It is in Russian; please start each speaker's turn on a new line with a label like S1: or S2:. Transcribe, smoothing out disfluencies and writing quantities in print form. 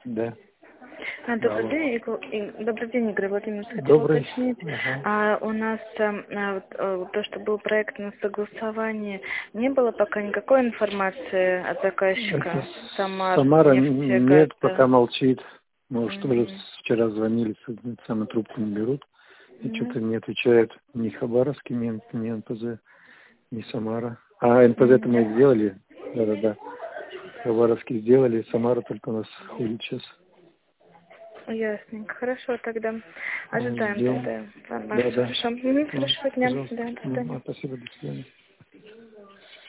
S1: Да.
S2: Добрый
S1: Алло.
S2: день, добрый день, Игорь Владимирович. Хотела
S1: Добрый.
S2: уточнить,
S1: Ага.
S2: у нас то, что был проект на согласование, не было пока никакой информации от
S1: Это
S2: заказчика
S1: Самара
S2: Самарнефтегаза.
S1: нет, пока молчит. Мы уж тоже
S2: Мгм.
S1: вчера звонили, самые трубку не берут. И
S2: Мгм.
S1: что-то не отвечают ни Хабаровский, ни НПЗ, ни Самара. А НПЗ-то мы
S2: Мгм.
S1: сделали. Да-да-да. Хабаровский сделали, Самара только у нас ходит сейчас.
S2: Ясненько. Хорошо, тогда ожидаем
S1: Ждем.
S2: тогда вас.
S1: Да-да.
S2: Хорошо. Мгм.
S1: Ну,
S2: Хорошего дня.
S1: пожалуйста.
S2: Да, до
S1: Ну,
S2: свидания.
S1: спасибо, до свидания.